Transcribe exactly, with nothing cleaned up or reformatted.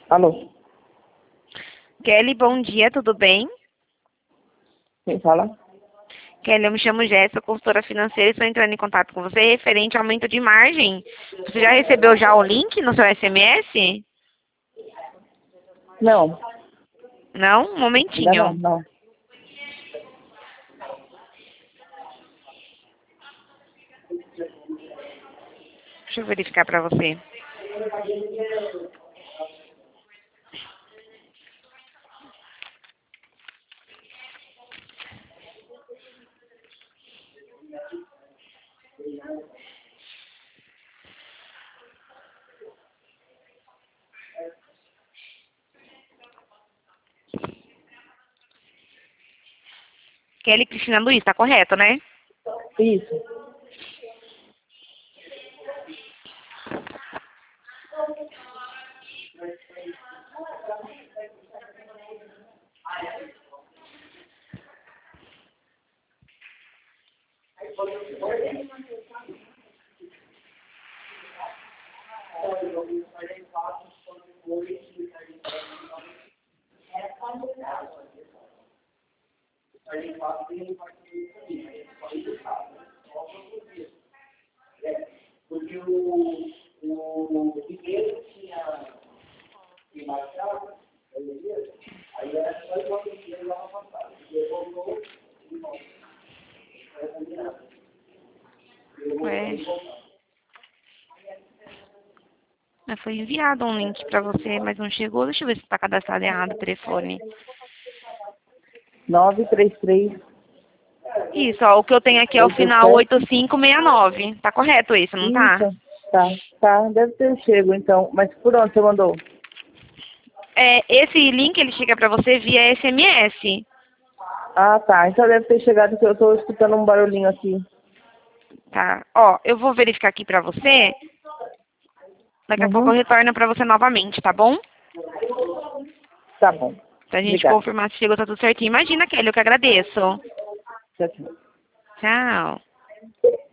Alô? Kelly, bom dia, tudo bem? Quem fala? Kelly, eu me chamo Jéssica, consultora financeira, e estou entrando em contato com você referente ao aumento de margem. Você já recebeu já o link no seu S M S? Não, Não? Um ainda não, momentinho. não. Deixa eu verificar para você. Kelly Cristina Luiz, tá correto, né? Isso. Ué. Mas foi enviado um link para você, mas não chegou. Deixa eu ver se está cadastrado errado o telefone. nove três três, Isso, ó, o que eu tenho aqui é o oito final sete. oito cinco seis nove. Tá correto isso, não tá? Isso. Tá, tá. Deve ter chego, então. Mas por onde você mandou? É, esse link ele chega para você via S M S. Ah, tá. Então deve ter chegado, que eu tô escutando um barulhinho aqui. Tá. Ó, eu vou verificar aqui pra você. Daqui a pouco eu Uhum. retorno pra você novamente, tá bom? Tá bom. Pra gente Obrigada. confirmar se chegou, tá tudo certinho. Imagina, Kelly, eu que agradeço. Tchau, tchau. Tchau.